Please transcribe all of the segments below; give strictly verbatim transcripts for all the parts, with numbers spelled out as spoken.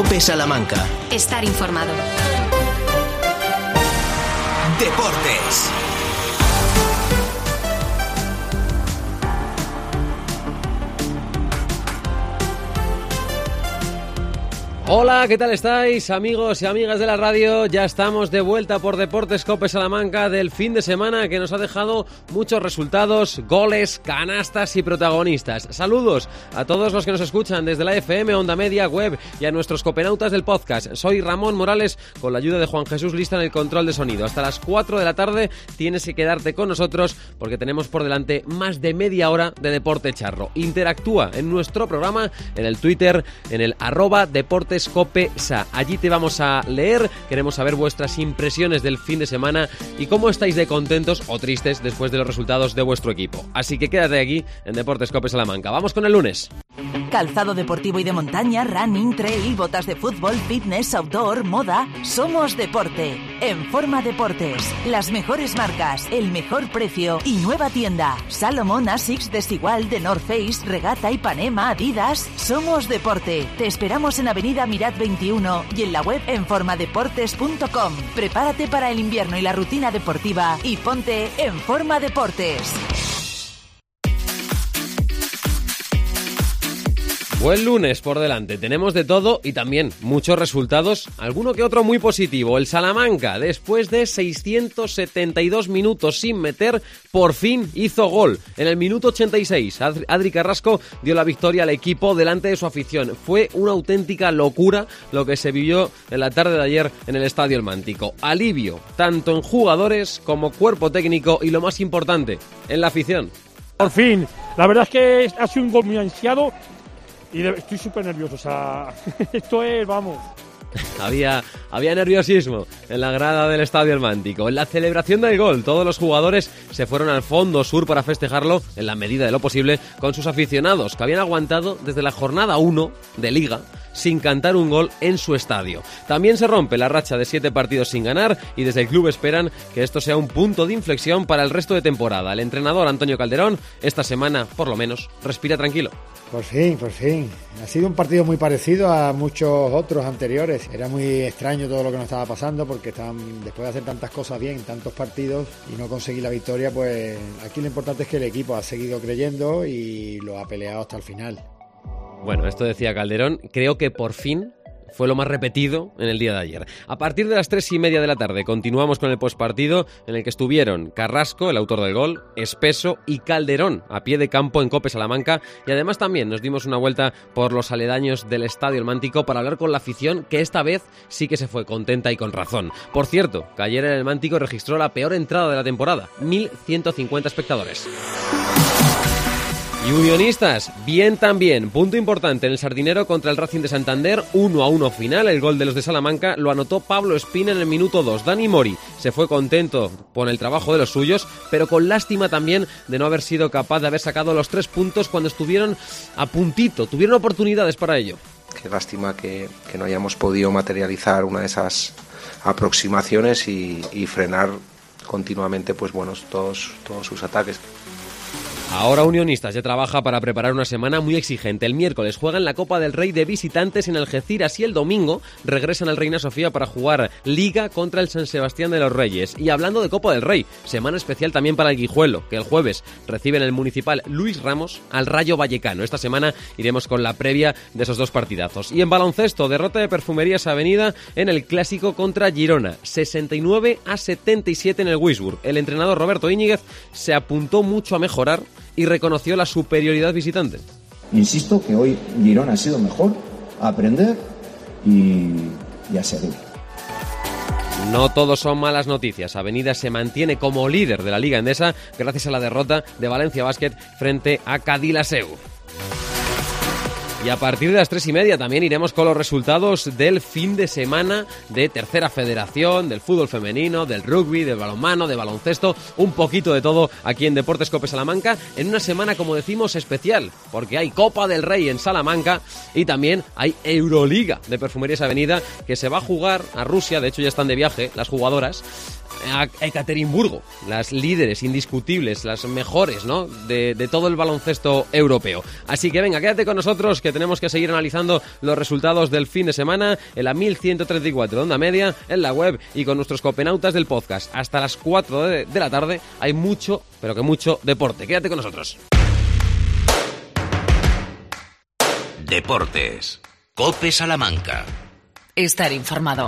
COPE Salamanca. Estar informado. Deportes. Hola, ¿qué tal estáis, amigos y amigas de la radio? Ya estamos de vuelta por Deportes COPE Salamanca del fin de semana que nos ha dejado muchos resultados, goles, canastas y protagonistas. Saludos a todos los que nos escuchan desde la F M, Onda Media, web y a nuestros copenautas del podcast. Soy Ramón Morales con la ayuda de Juan Jesús Lista en el control de sonido. Hasta las cuatro de la tarde tienes que quedarte con nosotros porque tenemos por delante más de media hora de Deporte Charro. Interactúa en nuestro programa, en el Twitter, en el arroba Deportes COPESA. Allí te vamos a leer, queremos saber vuestras impresiones del fin de semana y cómo estáis de contentos o tristes después de los resultados de vuestro equipo. Así que quédate aquí en Deportes COPE Salamanca. Vamos con el lunes. Calzado deportivo y de montaña, running, trail, botas de fútbol, fitness, outdoor, moda. Somos deporte. En Forma Deportes. Las mejores marcas, el mejor precio y nueva tienda. Salomón, Asics, Desigual, The North Face, Regata, Ipanema, Adidas. Somos deporte. Te esperamos en Avenida Mirat veintiuno y en la web en formadeportes punto com. Prepárate para el invierno y la rutina deportiva y ponte en Forma Deportes. Buen lunes por delante, tenemos de todo y también muchos resultados, alguno que otro muy positivo. El Salamanca, después de seiscientos setenta y dos minutos sin meter, por fin hizo gol. En el minuto ochenta y seis, Adri Carrasco dio la victoria al equipo delante de su afición. Fue una auténtica locura lo que se vivió en la tarde de ayer en el Estadio El Mántico. Alivio, tanto en jugadores como cuerpo técnico y lo más importante, en la afición. Por fin, la verdad es que ha sido un gol muy ansiado. Y de, estoy súper nervioso, o sea, esto es, vamos... Había, había nerviosismo en la grada del Estadio El Mántico. En la celebración del gol, todos los jugadores se fueron al fondo sur para festejarlo, en la medida de lo posible, con sus aficionados, que habían aguantado desde la jornada uno de Liga sin cantar un gol en su estadio. También se rompe la racha de siete partidos sin ganar y desde el club esperan que esto sea un punto de inflexión para el resto de temporada. El entrenador Antonio Calderón, esta semana, por lo menos, respira tranquilo. Por fin, por fin. Ha sido un partido muy parecido a muchos otros anteriores. Era muy extraño todo lo que nos estaba pasando porque estaban, después de hacer tantas cosas bien, tantos partidos y no conseguir la victoria, pues aquí lo importante es que el equipo ha seguido creyendo y lo ha peleado hasta el final. Bueno, esto decía Calderón, creo que por fin fue lo más repetido en el día de ayer. A partir de las tres y media de la tarde continuamos con el postpartido en el que estuvieron Carrasco, el autor del gol, Espeso y Calderón a pie de campo en COPE Salamanca y además también nos dimos una vuelta por los aledaños del Estadio El Mántico para hablar con la afición que esta vez sí que se fue contenta y con razón. Por cierto, que ayer en El Mántico registró la peor entrada de la temporada, mil ciento cincuenta espectadores. Y unionistas, bien también. Punto importante en el Sardinero contra el Racing de Santander, uno a uno final. El gol de los de Salamanca lo anotó Pablo Espina en el minuto dos. Dani Mori se fue contento con el trabajo de los suyos, pero con lástima también de no haber sido capaz de haber sacado los tres puntos cuando estuvieron a puntito, tuvieron oportunidades para ello. Qué lástima que, que no hayamos podido materializar una de esas aproximaciones y, y frenar continuamente pues bueno, todos, todos sus ataques. Ahora Unionistas ya trabaja para preparar una semana muy exigente. El miércoles juegan la Copa del Rey de visitantes en Algeciras y el domingo regresan al Reina Sofía para jugar Liga contra el San Sebastián de los Reyes. Y hablando de Copa del Rey, semana especial también para el Guijuelo, que el jueves recibe en el Municipal Luis Ramos al Rayo Vallecano. Esta semana iremos con la previa de esos dos partidazos. Y en baloncesto, derrota de Perfumerías Avenida en el Clásico contra Girona, sesenta y nueve a setenta y siete en el Wisburg. El entrenador Roberto Íñiguez se apuntó mucho a mejorar y reconoció la superioridad visitante. Insisto que hoy Girona ha sido mejor, a aprender y, y a seguir. No todos son malas noticias. Avenida se mantiene como líder de la Liga Endesa gracias a la derrota de Valencia Basket frente a Cadilaseu. Y a partir de las tres y media también iremos con los resultados del fin de semana de Tercera Federación, del fútbol femenino, del rugby, del balonmano, de baloncesto, un poquito de todo aquí en Deportes COPE Salamanca, en una semana, como decimos, especial, porque hay Copa del Rey en Salamanca y también hay Euroliga de Perfumerías Avenida, que se va a jugar a Rusia, de hecho ya están de viaje las jugadoras, a Ekaterimburgo, las líderes indiscutibles, las mejores, ¿no?, de, de todo el baloncesto europeo. Así que venga, quédate con nosotros, que tenemos que seguir analizando los resultados del fin de semana en la mil ciento treinta y cuatro de Onda Media, en la web y con nuestros copenautas del podcast. Hasta las cuatro de, de la tarde hay mucho, pero que mucho deporte. Quédate con nosotros. Deportes. COPE Salamanca. Estar informado.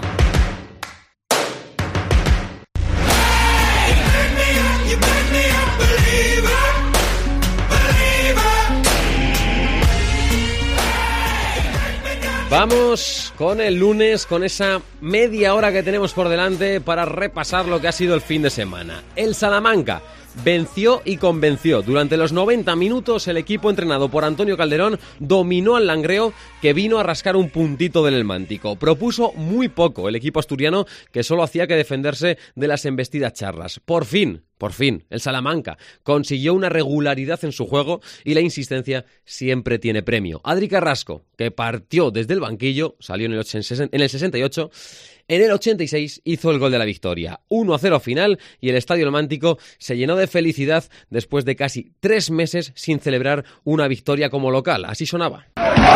Vamos con el lunes, con esa media hora que tenemos por delante para repasar lo que ha sido el fin de semana. El Salamanca venció y convenció. Durante los noventa minutos el equipo entrenado por Antonio Calderón dominó al Langreo, que vino a rascar un puntito del Helmántico. Propuso muy poco el equipo asturiano, que solo hacía que defenderse de las embestidas charlas. Por fin, por fin, el Salamanca consiguió una regularidad en su juego y la insistencia siempre tiene premio. Adri Carrasco, que partió desde el banquillo, salió en el, en el sesenta y ocho, en el ochenta y seis hizo el gol de la victoria. uno a cero final y el Estadio Helmántico se llenó de felicidad después de casi tres meses sin celebrar una victoria como local. Así sonaba.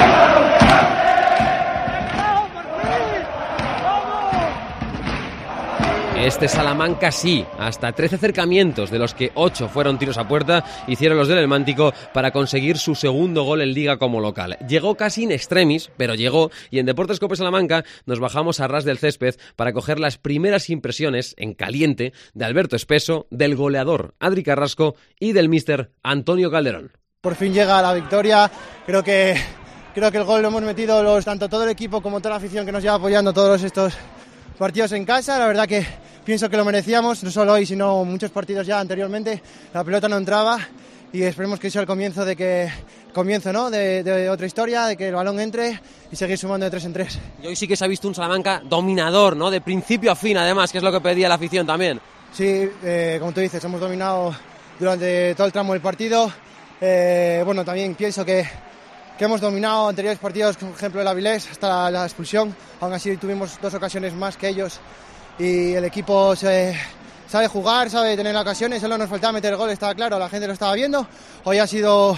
Este Salamanca sí, hasta trece acercamientos, de los que ocho fueron tiros a puerta, hicieron los del Helmántico para conseguir su segundo gol en Liga como local. Llegó casi in extremis, pero llegó, y en Deportes COPE Salamanca nos bajamos a ras del césped para coger las primeras impresiones en caliente de Alberto Espeso, del goleador Adri Carrasco y del míster Antonio Calderón. Por fin llega la victoria, creo que, creo que el gol lo hemos metido los, tanto todo el equipo como toda la afición que nos lleva apoyando todos estos partidos en casa. La verdad que pienso que lo merecíamos, no solo hoy, sino muchos partidos ya anteriormente. La pelota no entraba y esperemos que sea el comienzo de que comienzo, ¿no?, de, de otra historia, de que el balón entre y seguir sumando de tres en tres. Y hoy sí que se ha visto un Salamanca dominador, ¿no?, de principio a fin, además, que es lo que pedía la afición también. Sí, eh, como tú dices, hemos dominado durante todo el tramo del partido. Eh, bueno, también pienso que que hemos dominado anteriores partidos, por ejemplo el Avilés, hasta la, la expulsión. Aún así tuvimos dos ocasiones más que ellos y el equipo se, sabe jugar, sabe tener ocasiones. Solo nos faltaba meter el gol, estaba claro, la gente lo estaba viendo. Hoy ha sido,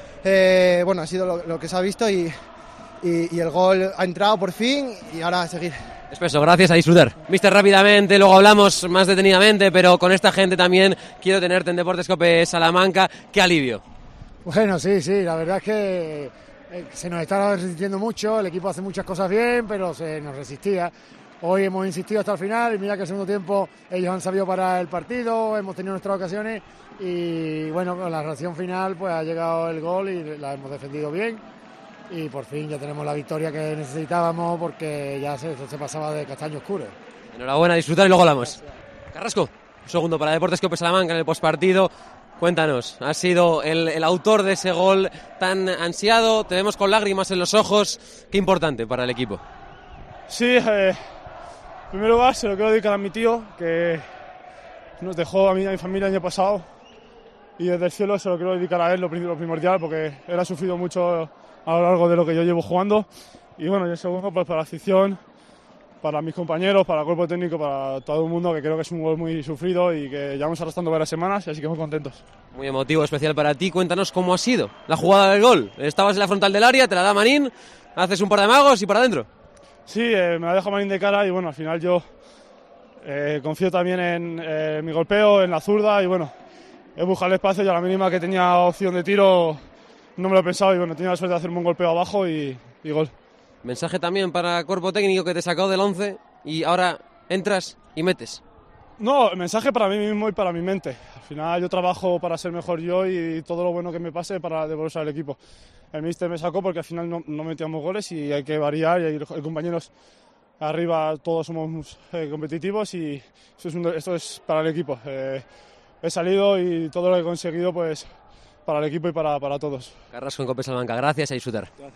eh, bueno, ha sido lo, lo que se ha visto y, y, y el gol ha entrado por fin y ahora a seguir. Espeso, gracias, a disfrutar. Mister, rápidamente, luego hablamos más detenidamente, pero con esta gente también quiero tenerte en Deportes COPE Salamanca. ¡Qué alivio! Bueno, sí, sí, la verdad es que se nos estaba resistiendo mucho, el equipo hace muchas cosas bien, pero se nos resistía. Hoy hemos insistido hasta el final y mira que el segundo tiempo ellos han sabido parar el partido, hemos tenido nuestras ocasiones y bueno, con la reacción final pues ha llegado el gol y la hemos defendido bien y por fin ya tenemos la victoria que necesitábamos porque ya se, se pasaba de castaño oscuro. Enhorabuena, disfrutar y luego hablamos. Carrasco, un segundo para Deportes COPE Salamanca en el postpartido. Cuéntanos, has sido el, el autor de ese gol tan ansiado, te vemos con lágrimas en los ojos, qué importante para el equipo. Sí, eh, en primer lugar se lo quiero dedicar a mi tío, que nos dejó a mí y a mi familia el año pasado, y desde el cielo se lo quiero dedicar a él, lo primordial, porque él ha sufrido mucho a lo largo de lo que yo llevo jugando, y bueno, y el segundo pues para la afición, para mis compañeros, para el cuerpo técnico, para todo el mundo, que creo que es un gol muy sufrido y que llevamos arrastrando varias semanas, así que muy contentos. Muy emotivo, especial para ti. Cuéntanos cómo ha sido la jugada del gol. Estabas en la frontal del área, te la da Marín, haces un par de magos y para adentro. Sí, eh, me la deja Marín de cara y bueno, al final yo eh, confío también en eh, mi golpeo, en la zurda y bueno, he buscado el espacio y a la mínima que tenía opción de tiro no me lo he pensado y bueno, tenía la suerte de hacerme un golpeo abajo y, y gol. Mensaje también para el cuerpo técnico que te sacó del once y ahora entras y metes. No, mensaje para mí mismo y para mi mente. Al final yo trabajo para ser mejor yo y todo lo bueno que me pase para devolverse al equipo. El míster me sacó porque al final no, no metíamos goles y hay que variar y hay compañeros arriba, todos somos eh, competitivos y esto es, un, esto es para el equipo. Eh, he salido y todo lo que he conseguido pues para el equipo y para, para todos. Carrasco en COPE Salamanca, gracias, a disfrutar. Gracias.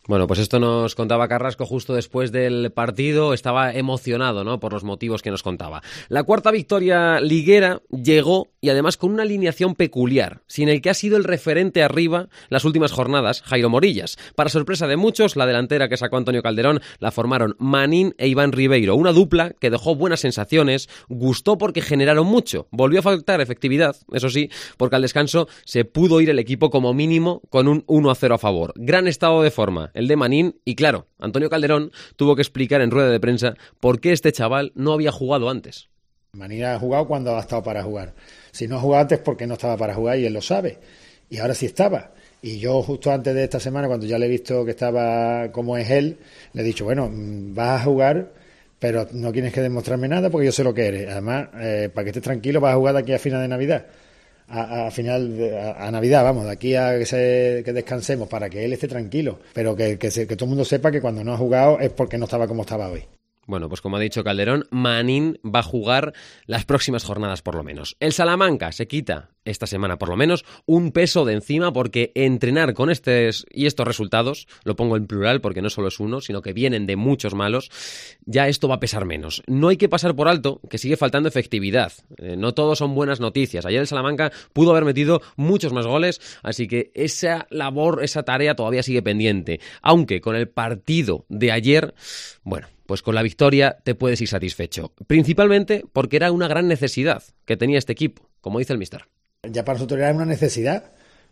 Bueno, pues esto nos contaba Carrasco justo después del partido. Estaba emocionado, ¿no?, por los motivos que nos contaba. La cuarta victoria liguera llegó y además con una alineación peculiar, sin el que ha sido el referente arriba las últimas jornadas, Jairo Morillas. Para sorpresa de muchos, la delantera que sacó Antonio Calderón la formaron Manín e Iván Ribeiro. Una dupla que dejó buenas sensaciones, gustó porque generaron mucho. Volvió a faltar efectividad, eso sí, porque al descanso se pudo ir el equipo como mínimo con un uno a cero a favor. Gran estado de forma el de Manín, y claro, Antonio Calderón tuvo que explicar en rueda de prensa por qué este chaval no había jugado antes. Manín ha jugado cuando ha estado para jugar. Si no ha jugado antes, porque no estaba para jugar, y él lo sabe. Y ahora sí estaba. Y yo justo antes de esta semana, cuando ya le he visto que estaba como es él, le he dicho, bueno, vas a jugar, pero no tienes que demostrarme nada porque yo sé lo que eres. Además, eh, para que estés tranquilo, vas a jugar de aquí a final de Navidad. A, a final de, a, a Navidad, vamos, de aquí a que, se, que descansemos, para que él esté tranquilo, pero que, que, se, que todo el mundo sepa que cuando no ha jugado es porque no estaba como estaba hoy. Bueno, pues como ha dicho Calderón, Manín va a jugar las próximas jornadas por lo menos. El Salamanca se quita esta semana por lo menos un peso de encima, porque entrenar con estos y estos resultados, lo pongo en plural porque no solo es uno, sino que vienen de muchos malos, ya esto va a pesar menos. No hay que pasar por alto que sigue faltando efectividad. Eh, no todo son buenas noticias. Ayer el Salamanca pudo haber metido muchos más goles, así que esa labor, esa tarea todavía sigue pendiente. Aunque con el partido de ayer, bueno, pues con la victoria te puedes ir satisfecho. Principalmente porque era una gran necesidad que tenía este equipo, como dice el míster. Ya para nosotros era una necesidad,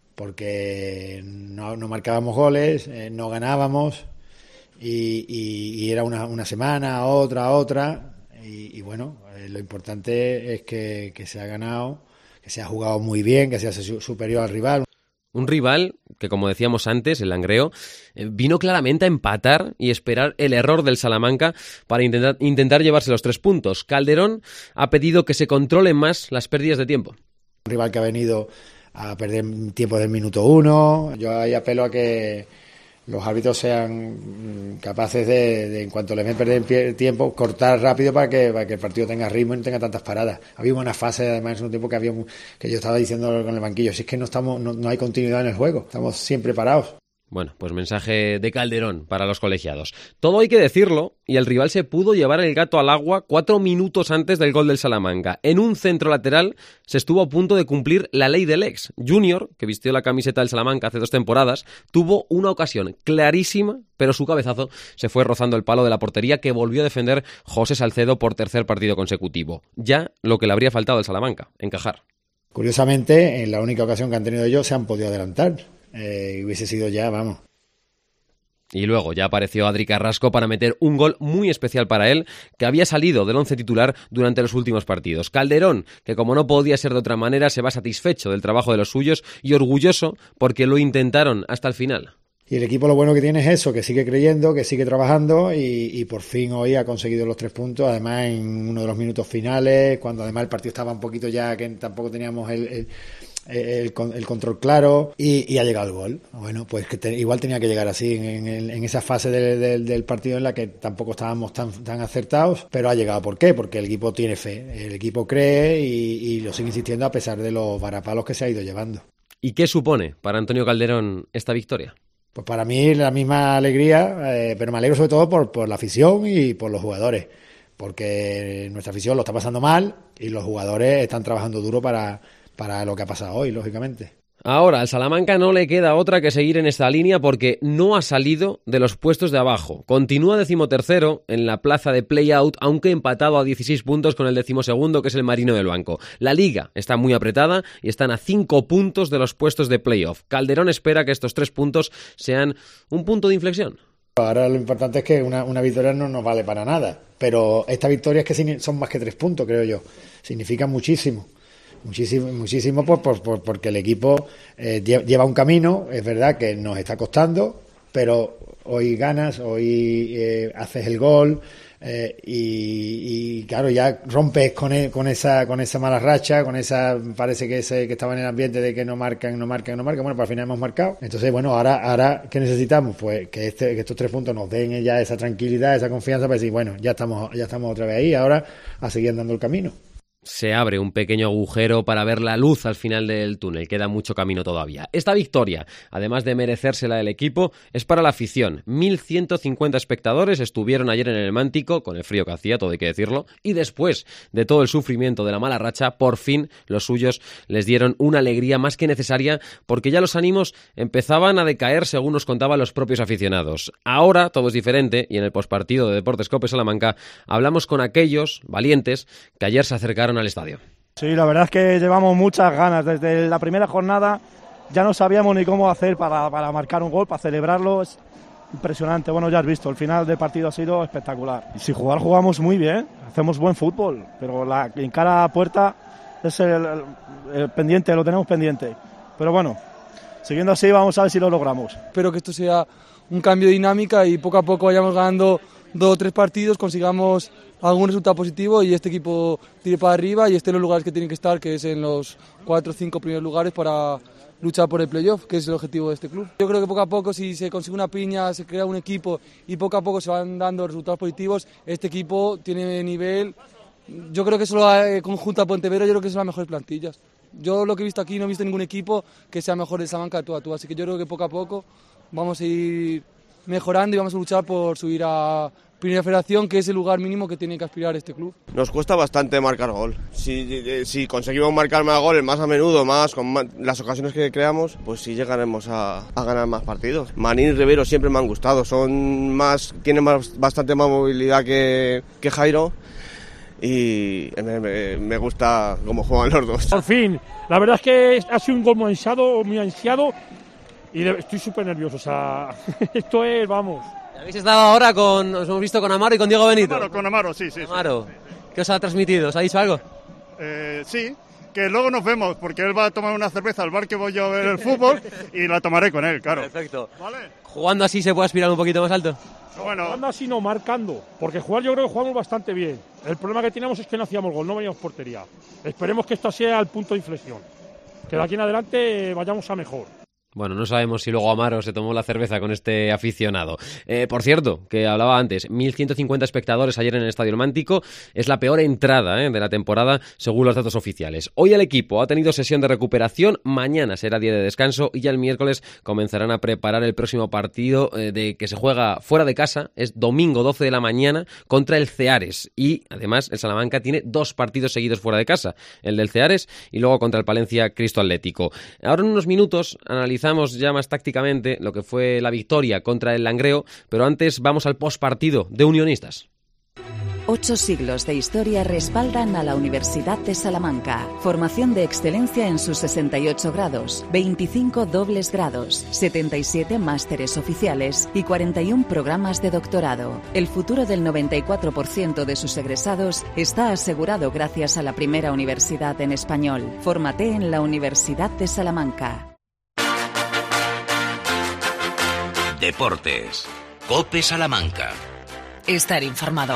porque no, no marcábamos goles, eh, no ganábamos, y, y, y era una, una semana, otra, otra, y, y bueno, eh, lo importante es que, que se ha ganado, que se ha jugado muy bien, que se ha sido superior al rival. Un rival que, como decíamos antes, el Langreo, eh, vino claramente a empatar y esperar el error del Salamanca para intentar, intentar llevarse los tres puntos. Calderón ha pedido que se controlen más las pérdidas de tiempo. Un rival que ha venido a perder tiempo del minuto uno. Yo ahí apelo a que los árbitros sean capaces de, de en cuanto les ven perder tiempo, cortar rápido para que, para que el partido tenga ritmo y no tenga tantas paradas. Había una fase, además, en un tiempo que había que yo estaba diciendo con el banquillo, si es que no estamos, no, no hay continuidad en el juego, estamos siempre parados. Bueno, pues mensaje de Calderón para los colegiados. Todo hay que decirlo, y el rival se pudo llevar el gato al agua cuatro minutos antes del gol del Salamanca. En un centro lateral se estuvo a punto de cumplir la ley del ex. Junior, que vistió la camiseta del Salamanca hace dos temporadas, tuvo una ocasión clarísima, pero su cabezazo se fue rozando el palo de la portería, que volvió a defender José Salcedo por tercer partido consecutivo. Ya lo que le habría faltado al Salamanca, encajar. Curiosamente, en la única ocasión que han tenido ellos se han podido adelantar. Eh, hubiese sido ya, vamos. Y luego ya apareció Adri Carrasco para meter un gol muy especial para él, que había salido del once titular durante los últimos partidos. Calderón, que como no podía ser de otra manera, se va satisfecho del trabajo de los suyos y orgulloso porque lo intentaron hasta el final. Y el equipo lo bueno que tiene es eso, que sigue creyendo, que sigue trabajando, y, y por fin hoy ha conseguido los tres puntos, además en uno de los minutos finales, cuando además el partido estaba un poquito ya, que tampoco teníamos el... el El, el control claro, y, y ha llegado el gol. Bueno, pues que te, igual tenía que llegar así en, en, en esa fase de, de, del partido en la que tampoco estábamos tan, tan acertados, pero ha llegado. ¿Por qué? Porque el equipo tiene fe, el equipo cree y, y lo sigue insistiendo a pesar de los varapalos que se ha ido llevando. ¿Y qué supone para Antonio Calderón esta victoria? Pues para mí la misma alegría, eh, pero me alegro sobre todo por, por la afición y por los jugadores, porque nuestra afición lo está pasando mal y los jugadores están trabajando duro para para lo que ha pasado hoy, lógicamente. Ahora, al Salamanca no le queda otra que seguir en esta línea porque no ha salido de los puestos de abajo. Continúa decimotercero en la plaza de play-out, aunque empatado a dieciséis puntos con el decimosegundo, que es el Marino del Banco. La Liga está muy apretada y están a cinco puntos de los puestos de play-off. Calderón espera que estos tres puntos sean un punto de inflexión. Ahora lo importante es que una, una victoria no nos vale para nada, pero esta victoria es que son más que tres puntos, creo yo. Significa muchísimo. Muchísimo, muchísimo por, por, por, porque el equipo eh, lleva un camino, es verdad que nos está costando, pero hoy ganas, hoy eh, haces el gol eh, y, y claro, ya rompes con, el, con esa con esa mala racha, con esa, parece que ese que estaba en el ambiente de que no marcan, no marcan, no marcan, bueno, pues al final hemos marcado. Entonces, bueno, ahora, ahora ¿qué necesitamos? Pues que este, que estos tres puntos nos den ya esa tranquilidad, esa confianza para decir, bueno, ya estamos, ya estamos otra vez ahí, ahora a seguir andando el camino. Se abre un pequeño agujero para ver la luz al final del túnel. Queda mucho camino todavía. Esta victoria, además de merecérsela el equipo, es para la afición. mil ciento cincuenta espectadores estuvieron ayer en el Mántico, con el frío que hacía, todo hay que decirlo, y después de todo el sufrimiento de la mala racha, por fin los suyos les dieron una alegría más que necesaria, porque ya los ánimos empezaban a decaer, según nos contaban los propios aficionados. Ahora todo es diferente, y en el pospartido de Deportes COPE Salamanca hablamos con aquellos valientes que ayer se acercaron al estadio. Sí, la verdad es que llevamos muchas ganas. Desde la primera jornada ya no sabíamos ni cómo hacer para, para marcar un gol, para celebrarlo. Es impresionante. Bueno, ya has visto, el final del partido ha sido espectacular. Y si jugar, jugamos muy bien, hacemos buen fútbol, pero la en cara a puerta es el, el, el pendiente, lo tenemos pendiente. Pero bueno, siguiendo así vamos a ver si lo logramos. Espero que esto sea un cambio de dinámica y poco a poco vayamos ganando dos o tres partidos, consigamos algún resultado positivo y este equipo tire para arriba y esté en los lugares que tienen que estar, que es en los cuatro o cinco primeros lugares para luchar por el playoff, que es el objetivo de este club. Yo creo que poco a poco, si se consigue una piña, se crea un equipo y poco a poco se van dando resultados positivos, este equipo tiene nivel. Yo creo que solo conjunto a Pontevedra, yo creo que son las mejores plantillas. Yo lo que he visto aquí no he visto ningún equipo que sea mejor de Salamanca de tú a tú, así que yo creo que poco a poco vamos a ir mejorando y vamos a luchar por subir a Primera Federación, que es el lugar mínimo que tiene que aspirar este club. Nos cuesta bastante marcar gol. Si, si conseguimos marcar más goles, más a menudo, más con más, las ocasiones que creamos, pues sí llegaremos a, a ganar más partidos. Manín y Rivero siempre me han gustado, son más, tienen más, bastante más movilidad que, que Jairo. Y me, me, me gusta cómo juegan los dos. Por fin, la verdad es que ha sido un gol muy ansiado, muy ansiado y estoy súper nervioso, o sea, esto es, vamos. ¿Habéis estado ahora con, os hemos visto con Amaro y con Diego Benito? Amaro, con Amaro, sí, sí. Amaro, sí. ¿Qué os ha transmitido? ¿Os ha dicho algo? Eh, sí, que luego nos vemos, porque él va a tomar una cerveza al bar que voy yo a ver el fútbol y la tomaré con él, claro. Perfecto. ¿Vale? ¿Jugando así se puede aspirar un poquito más alto? Bueno. Jugando así no, marcando, porque jugar yo creo que jugamos bastante bien. El problema que teníamos es que no hacíamos gol, no veníamos portería. Esperemos que esto sea el punto de inflexión, que de aquí en adelante vayamos a mejor. Bueno, no sabemos si luego Amaro se tomó la cerveza con este aficionado. Eh, por cierto, que hablaba antes, mil ciento cincuenta espectadores ayer en el Estadio Mántico. Es la peor entrada eh, de la temporada, según los datos oficiales. Hoy el equipo ha tenido sesión de recuperación, mañana será día de descanso y ya el miércoles comenzarán a preparar el próximo partido eh, de que se juega fuera de casa. Es domingo doce de la mañana contra el Ceares. Y además el Salamanca tiene dos partidos seguidos fuera de casa. El del Ceares y luego contra el Palencia Cristo Atlético. Ahora en unos minutos analizamos ya más tácticamente lo que fue la victoria contra el Langreo, pero antes vamos al postpartido de Unionistas. Ocho siglos de historia respaldan a la Universidad de Salamanca. Formación de excelencia en sus sesenta y ocho grados, veinticinco dobles grados, setenta y siete másteres oficiales y cuarenta y uno programas de doctorado. El futuro del noventa y cuatro por ciento de sus egresados está asegurado gracias a la primera universidad en español. Fórmate en la Universidad de Salamanca. Deportes. COPE Salamanca. Estar informado.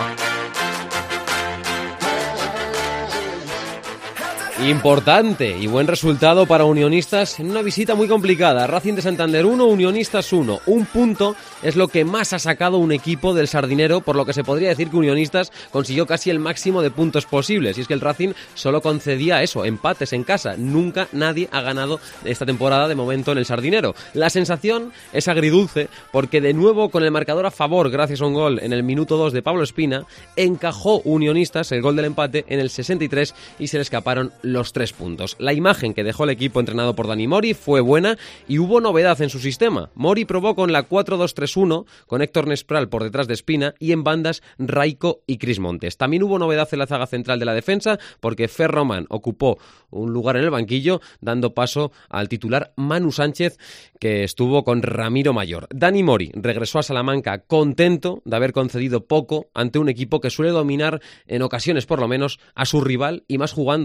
Importante y buen resultado para Unionistas en una visita muy complicada. Racing de Santander uno, Unionistas uno. Un punto es lo que más ha sacado un equipo del Sardinero, por lo que se podría decir que Unionistas consiguió casi el máximo de puntos posibles. Y es que el Racing solo concedía eso, empates en casa. Nunca nadie ha ganado esta temporada de momento en el Sardinero. La sensación es agridulce porque de nuevo con el marcador a favor gracias a un gol en el minuto dos de Pablo Espina, encajó Unionistas el gol del empate en el sesenta y tres y se le escaparon los tres puntos. La imagen que dejó el equipo entrenado por Dani Mori fue buena y hubo novedad en su sistema. Mori probó con la cuatro dos tres uno con Héctor Nespral por detrás de Espina y en bandas Raico y Cris Montes. También hubo novedad en la zaga central de la defensa porque Fer Román ocupó un lugar en el banquillo dando paso al titular Manu Sánchez, que estuvo con Ramiro Mayor. Dani Mori regresó a Salamanca contento de haber concedido poco ante un equipo que suele dominar en ocasiones por lo menos a su rival y más jugando de local.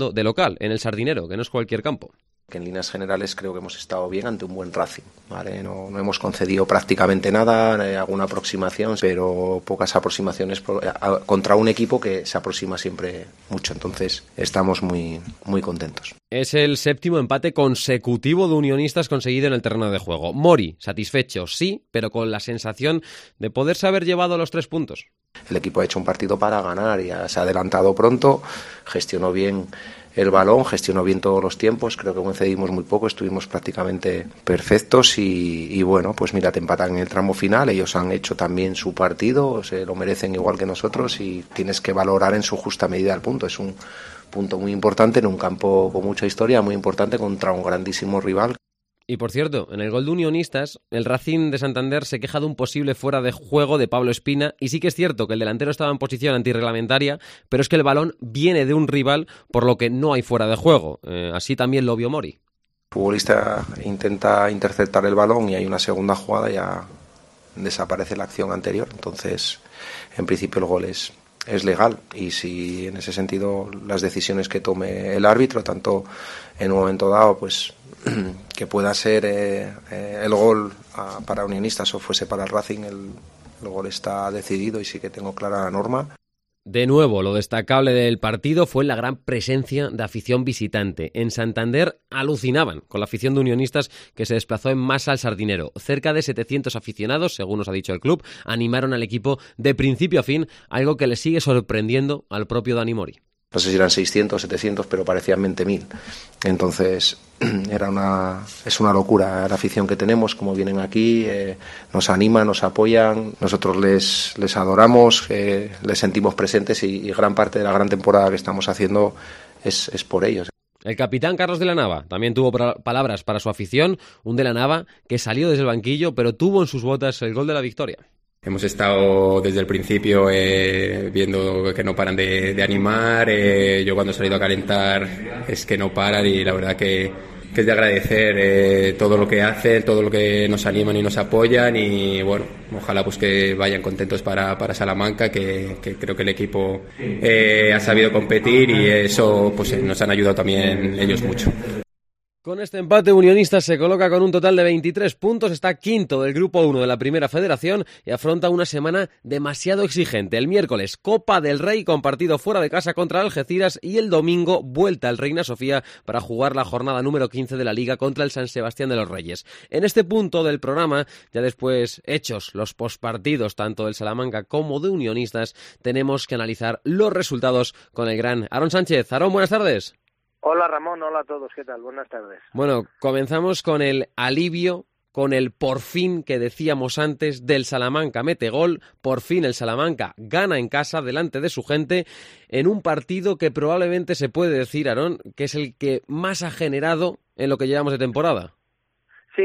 rival en el Sardinero, que no es cualquier campo. Que en líneas generales creo que hemos estado bien ante un buen Racing, ¿vale? No, no hemos concedido prácticamente nada, eh, alguna aproximación, pero pocas aproximaciones por, a, contra un equipo que se aproxima siempre mucho, entonces estamos muy, muy contentos. Es el séptimo empate consecutivo de Unionistas conseguido en el terreno de juego. Mori, satisfecho, sí, pero con la sensación de poderse haber llevado los tres puntos. El equipo ha hecho un partido para ganar y se ha adelantado pronto, gestionó bien el balón, gestionó bien todos los tiempos, creo que concedimos muy poco, estuvimos prácticamente perfectos y, y bueno, pues mira, te empatan en el tramo final, ellos han hecho también su partido, se lo merecen igual que nosotros y tienes que valorar en su justa medida el punto, es un punto muy importante en un campo con mucha historia, muy importante contra un grandísimo rival. Y por cierto, en el gol de Unionistas, el Racing de Santander se queja de un posible fuera de juego de Pablo Espina, y sí que es cierto que el delantero estaba en posición antirreglamentaria, pero es que el balón viene de un rival, por lo que no hay fuera de juego. Eh, así también lo vio Mori. El futbolista intenta interceptar el balón y hay una segunda jugada, ya desaparece la acción anterior, entonces en principio el gol es, es legal, y si en ese sentido las decisiones que tome el árbitro, tanto en un momento dado, pues que pueda ser eh, eh, el gol a, para Unionistas o fuese para el Racing, el, el gol está decidido y sí que tengo clara la norma. De nuevo, lo destacable del partido fue la gran presencia de afición visitante. En Santander alucinaban con la afición de Unionistas, que se desplazó en masa al Sardinero. Cerca de setecientos aficionados, según nos ha dicho el club, animaron al equipo de principio a fin, algo que le sigue sorprendiendo al propio Dani Mori. No sé si eran seiscientos, setecientos, pero parecían veinte mil. Entonces, era una, es una locura la afición que tenemos, como vienen aquí, eh, nos animan, nos apoyan, nosotros les, les adoramos, eh, les sentimos presentes y, y gran parte de la gran temporada que estamos haciendo es, es por ellos. El capitán Carlos de la Nava también tuvo palabras para su afición, un de la Nava que salió desde el banquillo, pero tuvo en sus botas el gol de la victoria. Hemos estado desde el principio eh, viendo que no paran de, de animar, eh, yo cuando he salido a calentar es que no paran y la verdad que, que es de agradecer eh, todo lo que hacen, todo lo que nos animan y nos apoyan y bueno, ojalá pues que vayan contentos para, para Salamanca, que, que creo que el equipo eh, ha sabido competir y eso pues nos han ayudado también ellos mucho. Con este empate, Unionistas se coloca con un total de veintitrés puntos, está quinto del Grupo uno de la Primera Federación y afronta una semana demasiado exigente. El miércoles, Copa del Rey con partido fuera de casa contra Algeciras y el domingo, vuelta al Reina Sofía para jugar la jornada número quince de la Liga contra el San Sebastián de los Reyes. En este punto del programa, ya después hechos los postpartidos tanto del Salamanca como de Unionistas, tenemos que analizar los resultados con el gran Aarón Sánchez. Aarón, buenas tardes. Hola Ramón, hola a todos, ¿qué tal? Buenas tardes. Bueno, comenzamos con el alivio, con el por fin que decíamos antes del Salamanca mete gol, por fin el Salamanca gana en casa delante de su gente en un partido que probablemente se puede decir, Aarón, que es el que más ha generado en lo que llevamos de temporada. Sí,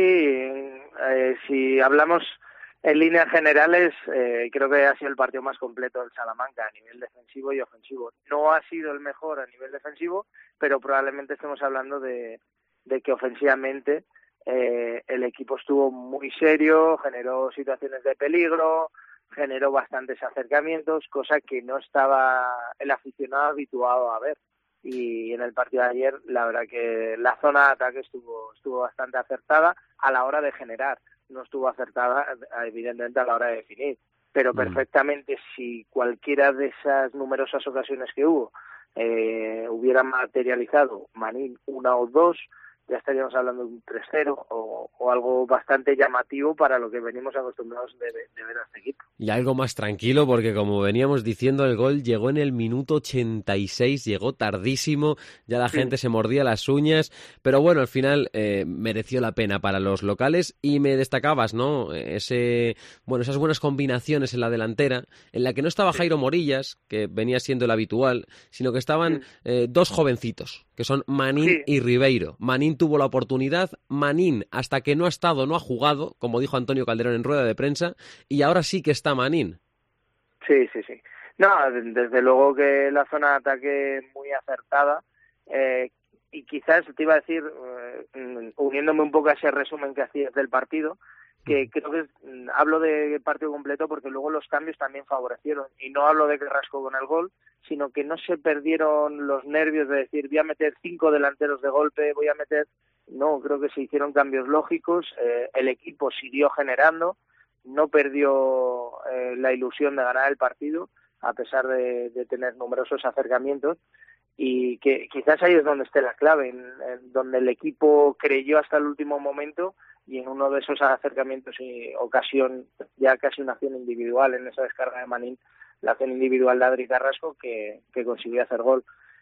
eh, si hablamos en líneas generales, eh, creo que ha sido el partido más completo del Salamanca a nivel defensivo y ofensivo. No ha sido el mejor a nivel defensivo, pero probablemente estemos hablando de, de que ofensivamente eh, el equipo estuvo muy serio, generó situaciones de peligro, generó bastantes acercamientos, cosa que no estaba el aficionado habituado a ver. Y en el partido de ayer, la verdad que la zona de ataque estuvo, estuvo bastante acertada a la hora de generar. No estuvo acertada, evidentemente, a la hora de definir. Pero perfectamente, si cualquiera de esas numerosas ocasiones que hubo eh, hubiera materializado Manín una o dos, ya estaríamos hablando de un tres cero o, o algo bastante llamativo para lo que venimos acostumbrados de, de ver a este equipo. Y algo más tranquilo porque, como veníamos diciendo, el gol llegó en el minuto ochenta y seis, llegó tardísimo, ya la sí. gente se mordía las uñas, pero bueno, al final eh, mereció la pena para los locales. Y me destacabas, ¿no? Ese, bueno, esas buenas combinaciones en la delantera, en la que no estaba sí. Jairo Morillas, que venía siendo el habitual, sino que estaban sí. eh, dos jovencitos, que son Manín sí. y Ribeiro. Manín tuvo la oportunidad, Manín hasta que no ha estado no ha jugado, como dijo Antonio Calderón en rueda de prensa, y ahora sí que está Manín. Sí, sí, sí. No, desde luego que la zona de ataque muy acertada, eh, y quizás te iba a decir, eh, uniéndome un poco a ese resumen que hacías del partido, que creo que mm, hablo de partido completo porque luego los cambios también favorecieron. Y no hablo de Carrasco con el gol, sino que no se perdieron los nervios de decir voy a meter cinco delanteros de golpe, voy a meter... No, creo que se hicieron cambios lógicos, eh, el equipo siguió generando, no perdió eh, la ilusión de ganar el partido, a pesar de, de tener numerosos acercamientos, y que quizás ahí es donde esté la clave, en, en donde el equipo creyó hasta el último momento, y en uno de esos acercamientos y ocasión, ya casi una acción individual en esa descarga de Manín, la acción individual de Adri Carrasco, que, que consiguió hacer gol.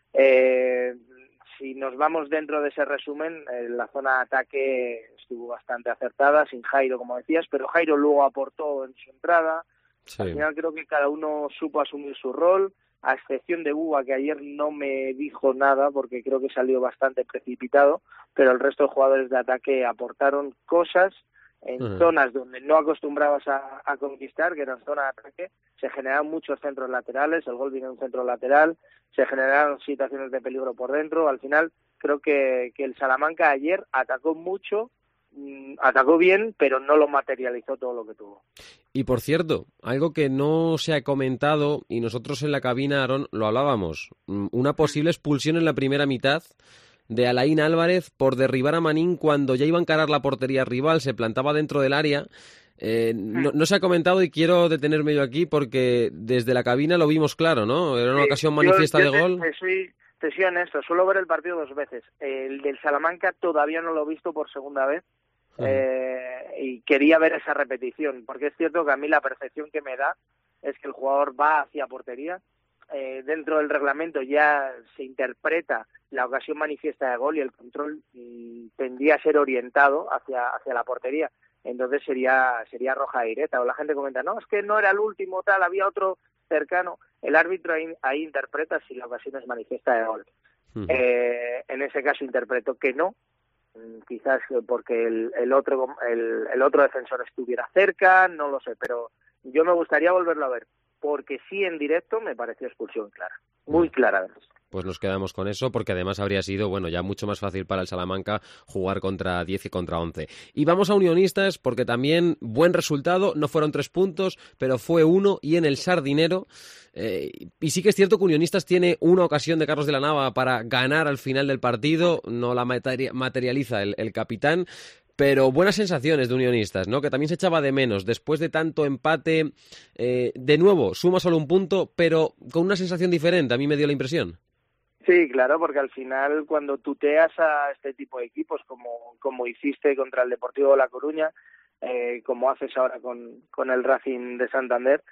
Eh, si nos vamos dentro de ese resumen, eh, la zona de ataque estuvo bastante acertada, sin Jairo, como decías, pero Jairo luego aportó en su entrada. Sí. Al final creo que cada uno supo asumir su rol, a excepción de Buba, que ayer no me dijo nada porque creo que salió bastante precipitado, pero el resto de jugadores de ataque aportaron cosas en uh-huh. zonas donde no acostumbrabas a, a conquistar, que eran zonas de ataque. Se generaron muchos centros laterales, el gol vino de un centro lateral, se generaron situaciones de peligro por dentro. Al final creo que, que el Salamanca ayer atacó mucho, mmm, atacó bien, pero no lo materializó todo lo que tuvo. Y por cierto, algo que no se ha comentado, y nosotros en la cabina, Aaron, lo hablábamos, una posible expulsión en la primera mitad de Alain Álvarez por derribar a Manín cuando ya iba a encarar la portería rival, se plantaba dentro del área. Eh, no, no se ha comentado y quiero detenerme yo aquí porque desde la cabina lo vimos claro, ¿no? Era una sí, ocasión manifiesta yo, yo de te, gol. Te soy, te soy honesto, suelo ver el partido dos veces. El del Salamanca todavía no lo he visto por segunda vez. Uh-huh. eh, y quería ver esa repetición, porque es cierto que a mí la percepción que me da es que el jugador va hacia portería. Eh, dentro del reglamento ya se interpreta la ocasión manifiesta de gol y el control mm, tendría a ser orientado hacia, hacia la portería, entonces sería sería roja directa. O la gente comenta, no, es que no era el último, tal, había otro cercano. El árbitro ahí, ahí interpreta si la ocasión es manifiesta de gol. Uh-huh. eh, en ese caso interpreto que no, quizás porque el, el otro el, el otro defensor estuviera cerca, no lo sé, pero yo me gustaría volverlo a ver, porque sí en directo me pareció expulsión clara, muy clara además. Pues nos quedamos con eso, porque además habría sido, bueno, ya mucho más fácil para el Salamanca jugar contra diez y contra once. Y vamos a Unionistas, porque también buen resultado, no fueron tres puntos, pero fue uno, y en el Sardinero. Eh, y sí que es cierto que Unionistas tiene una ocasión de Carlos de la Nava para ganar al final del partido, no la materi- materializa el, el capitán. Pero buenas sensaciones de Unionistas, ¿no? Que también se echaba de menos después de tanto empate. Eh, de nuevo, suma solo un punto, pero con una sensación diferente, a mí me dio la impresión. Sí, claro, porque al final cuando tuteas a este tipo de equipos, como, como hiciste contra el Deportivo de La Coruña, eh, como haces ahora con, con el Racing de Santander,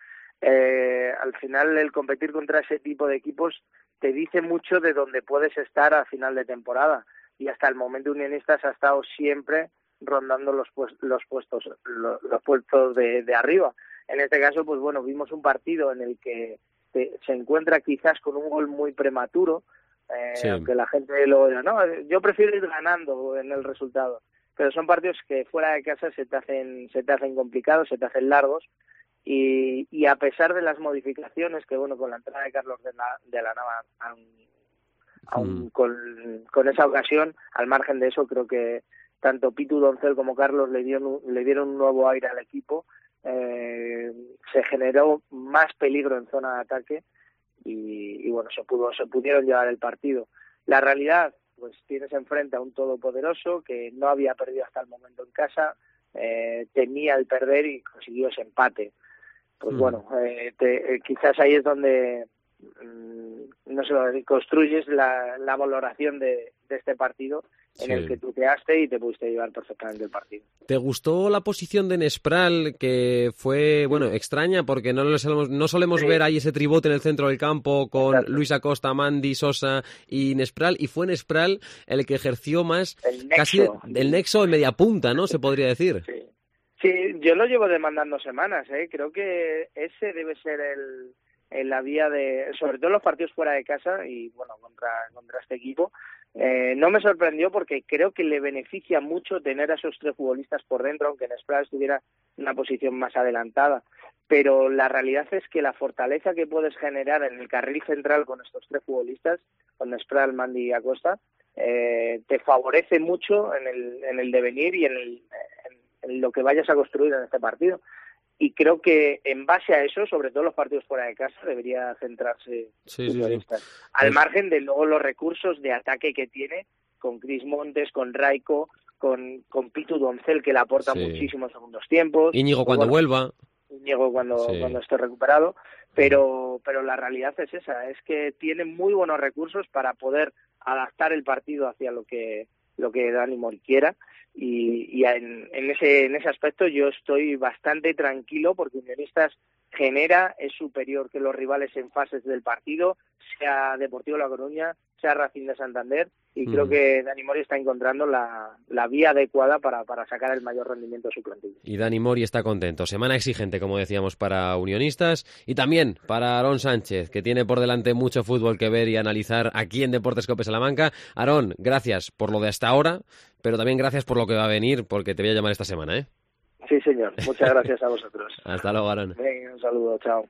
eh, al final el competir contra ese tipo de equipos te dice mucho de dónde puedes estar a final de temporada. Y hasta el momento Unionistas ha estado siempre rondando los, pues, los puestos los, los puestos de, de arriba. En este caso, pues bueno, vimos un partido en el que te, se encuentra quizás con un gol muy prematuro, eh, sí. aunque la gente lo diga, no, yo prefiero ir ganando en el resultado, pero son partidos que fuera de casa se te hacen se te hacen complicados, se te hacen largos, y, y a pesar de las modificaciones que, bueno, con la entrada de Carlos de la, de la Nava, aun, aun mm. con, con esa ocasión, al margen de eso, creo que tanto Pitu Doncel como Carlos le dieron, le dieron un nuevo aire al equipo. Eh, se generó más peligro en zona de ataque y, y bueno, se pudo se pudieron llevar el partido. La realidad, pues tienes enfrente a un todopoderoso que no había perdido hasta el momento en casa, eh, temía el perder y consiguió ese empate. Pues mm. bueno, eh, te, eh, quizás ahí es donde mmm, no sé, construyes la, la valoración de, de este partido, en sí. el que tuteaste y te pudiste llevar perfectamente el partido. ¿Te gustó la posición de Nespral, que fue, bueno, extraña porque no, solemos, no solemos sí. ver ahí ese tribote en el centro del campo con Exacto. Luis Acosta, Mandi, Sosa y Nespral, y fue Nespral el que ejerció más el casi el nexo en media punta, ¿no? Se podría decir. Sí. sí, yo lo llevo demandando semanas, ¿eh? Creo que ese debe ser el, el la vía de, sobre todo los partidos fuera de casa y, bueno, contra, contra este equipo. Eh, no me sorprendió porque creo que le beneficia mucho tener a esos tres futbolistas por dentro, aunque Nespral estuviera en una posición más adelantada. Pero la realidad es que la fortaleza que puedes generar en el carril central con estos tres futbolistas, con Nespral, Mandi y Acosta, eh, te favorece mucho en el, en el devenir y en el, en, en lo que vayas a construir en este partido. Y creo que en base a eso, sobre todo los partidos fuera de casa, debería centrarse sí, sí, sí. al pues... margen de luego los recursos de ataque que tiene con Cris Montes, con Raiko, con, con Pitu Doncel, que le aporta sí. muchísimos segundos tiempos. Íñigo cuando bueno, vuelva. Íñigo cuando, sí. cuando esté recuperado. Pero, pero la realidad es esa, es que tiene muy buenos recursos para poder adaptar el partido hacia lo que, lo que Dani Mori quiera. Y, y en, en ese en ese aspecto yo estoy bastante tranquilo porque Unionistas genera, es superior que los rivales en fases del partido, sea Deportivo La Coruña, sea Racing de Santander, y mm. creo que Dani Mori está encontrando la, la vía adecuada para, para sacar el mayor rendimiento de su plantilla. Y Dani Mori está contento. Semana exigente, como decíamos, para Unionistas y también para Aarón Sánchez, que tiene por delante mucho fútbol que ver y analizar aquí en Deportes Cope Salamanca. Aarón, gracias por lo de hasta ahora, pero también gracias por lo que va a venir, porque te voy a llamar esta semana, ¿eh? Sí, señor. Muchas gracias a vosotros. Hasta luego, Aarón. Venga, un saludo. Chao.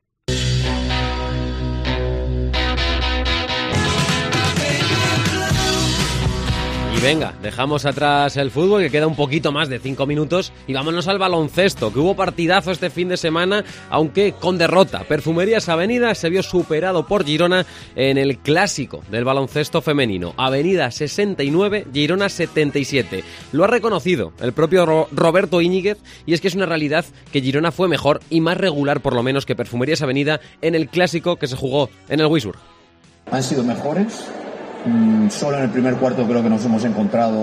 Y venga, dejamos atrás el fútbol, que queda un poquito más de cinco minutos, y vámonos al baloncesto, que hubo partidazo este fin de semana, aunque con derrota. Perfumerías Avenida se vio superado por Girona en el clásico del baloncesto femenino. Avenida sesenta y nueve, Girona setenta y siete. Lo ha reconocido el propio Ro- Roberto Íñiguez, y es que es una realidad que Girona fue mejor y más regular, por lo menos, que Perfumerías Avenida en el clásico que se jugó en el Wisur. Han sido mejores. Solo en el primer cuarto creo que nos hemos encontrado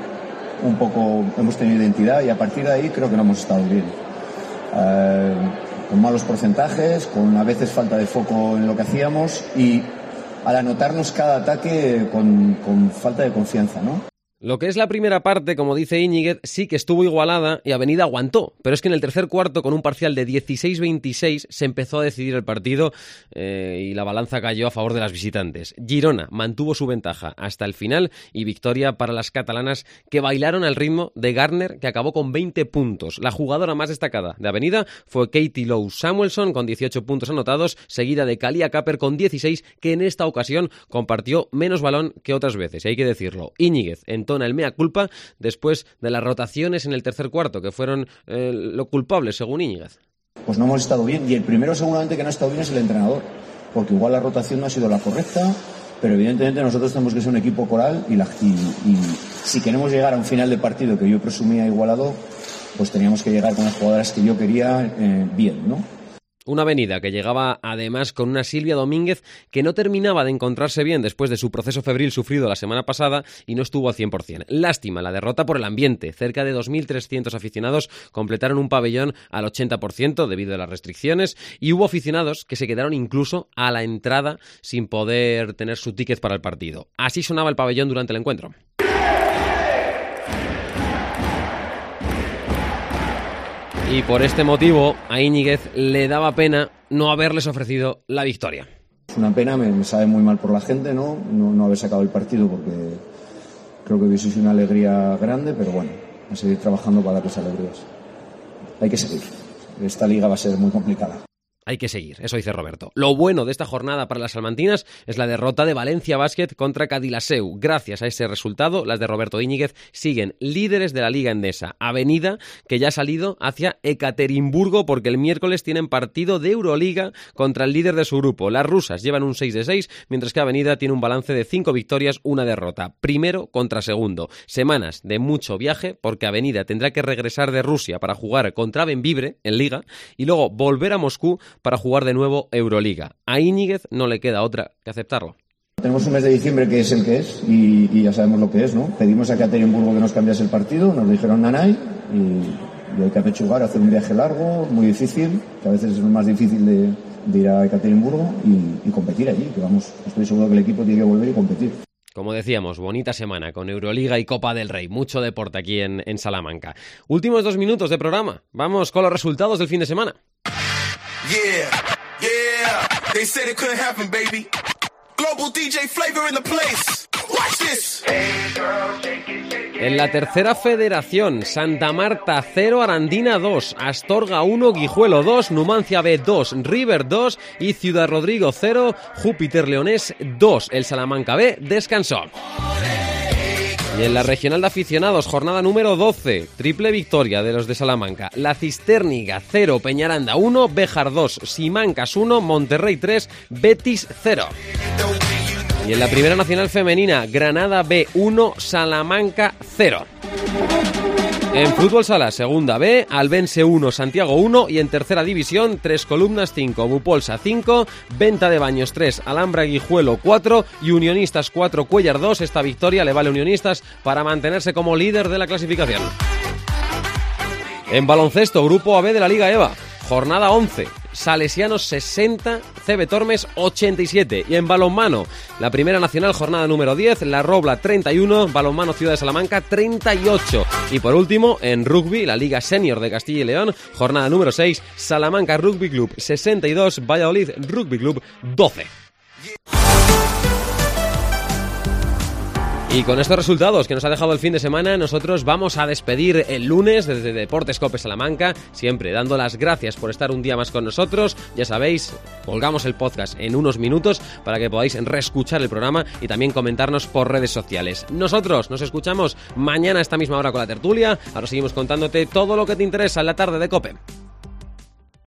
un poco, hemos tenido identidad, y a partir de ahí creo que no hemos estado bien. Eh, con malos porcentajes, con a veces falta de foco en lo que hacíamos, y al anotarnos cada ataque con, con falta de confianza, ¿no? Lo que es la primera parte, como dice Íñiguez, sí que estuvo igualada y Avenida aguantó, pero es que en el tercer cuarto, con un parcial de dieciséis veintiséis, se empezó a decidir el partido eh, y la balanza cayó a favor de las visitantes. Girona mantuvo su ventaja hasta el final y victoria para las catalanas, que bailaron al ritmo de Garner, que acabó con veinte puntos. La jugadora más destacada de Avenida fue Katie Lowe Samuelson, con dieciocho puntos anotados, seguida de Kalia Kaper con dieciséis, que en esta ocasión compartió menos balón que otras veces, y hay que decirlo. Íñiguez en el mea culpa después de las rotaciones en el tercer cuarto, que fueron eh, lo culpable, según Íñiguez. Pues no hemos estado bien, y el primero seguramente que no ha estado bien es el entrenador, porque igual la rotación no ha sido la correcta, pero evidentemente nosotros tenemos que ser un equipo coral, y, la, y, y si queremos llegar a un final de partido que yo presumía igualado, pues teníamos que llegar con las jugadoras que yo quería eh, bien, ¿no? Una Avenida que llegaba además con una Silvia Domínguez que no terminaba de encontrarse bien después de su proceso febril sufrido la semana pasada y no estuvo al cien por ciento. Lástima la derrota por el ambiente. Cerca de dos mil trescientos aficionados completaron un pabellón al ochenta por ciento debido a las restricciones, y hubo aficionados que se quedaron incluso a la entrada sin poder tener su ticket para el partido. Así sonaba el pabellón durante el encuentro. Y por este motivo a Íñiguez le daba pena no haberles ofrecido la victoria. Es una pena, me, me sabe muy mal por la gente, ¿no? No, no haber sacado el partido, porque creo que hubiese sido una alegría grande, pero bueno, a seguir trabajando para que esas alegrías. Hay que seguir. Esta liga va a ser muy complicada. Hay que seguir, eso dice Roberto. Lo bueno de esta jornada para las salmantinas es la derrota de Valencia Basket contra Cadilaseu. Gracias a ese resultado, las de Roberto Íñiguez siguen líderes de la Liga Endesa. Avenida, que ya ha salido hacia Ekaterimburgo, porque el miércoles tienen partido de Euroliga contra el líder de su grupo. Las rusas llevan un seis de seis, mientras que Avenida tiene un balance de cinco victorias, una derrota. Primero contra segundo. Semanas de mucho viaje, porque Avenida tendrá que regresar de Rusia para jugar contra Benvibre en Liga y luego volver a Moscú para jugar de nuevo Euroliga. A Íñiguez no le queda otra que aceptarlo. Tenemos un mes de diciembre que es el que es, y, y ya sabemos lo que es, ¿no? Pedimos a Ekaterimburgo que nos cambiase el partido, nos dijeron nanay, y, y hay que apechugar, hacer un viaje largo, muy difícil, que a veces es lo más difícil de, de ir a Ekaterimburgo y, y competir allí, que vamos, estoy seguro que el equipo tiene que volver y competir. Como decíamos, bonita semana con Euroliga y Copa del Rey. Mucho deporte aquí en, en Salamanca. Últimos dos minutos de programa. Vamos con los resultados del fin de semana. Yeah, yeah, they said it couldn't happen, baby. Global D J Flavor in the place. Watch this. En la tercera federación, Santa Marta cero, Arandina dos, Astorga uno, Guijuelo dos, Numancia B dos, River dos y Ciudad Rodrigo cero, Júpiter Leonés dos. El Salamanca B descansó. Y en la regional de aficionados, jornada número doce, triple victoria de los de Salamanca. La Cisterniga cero, Peñaranda uno, Béjar dos, Simancas uno, Monterrey tres, Betis cero. Y en la primera nacional femenina, Granada B uno, Salamanca cero. En fútbol sala, segunda B, Albense uno, Santiago uno y en tercera división, Tres Columnas cinco, Bupolsa cinco, Venta de Baños tres, Alhambra Guijuelo cuatro y Unionistas cuatro, Cuellar dos. Esta victoria le vale a Unionistas para mantenerse como líder de la clasificación. En baloncesto, grupo A B de la Liga EVA, jornada once. Salesianos sesenta, C B Tormes ochenta y siete. Y en balonmano, la primera nacional, jornada número diez, La Robla treinta y uno, Balonmano Ciudad de Salamanca treinta y ocho. Y por último, en rugby, la Liga Senior de Castilla y León, jornada número seis, Salamanca Rugby Club sesenta y dos, Valladolid Rugby Club doce. Y con estos resultados que nos ha dejado el fin de semana, nosotros vamos a despedir el lunes desde Deportes Cope Salamanca, siempre dando las gracias por estar un día más con nosotros. Ya sabéis, colgamos el podcast en unos minutos para que podáis reescuchar el programa y también comentarnos por redes sociales. Nosotros nos escuchamos mañana a esta misma hora con la tertulia. Ahora seguimos contándote todo lo que te interesa en la tarde de Cope.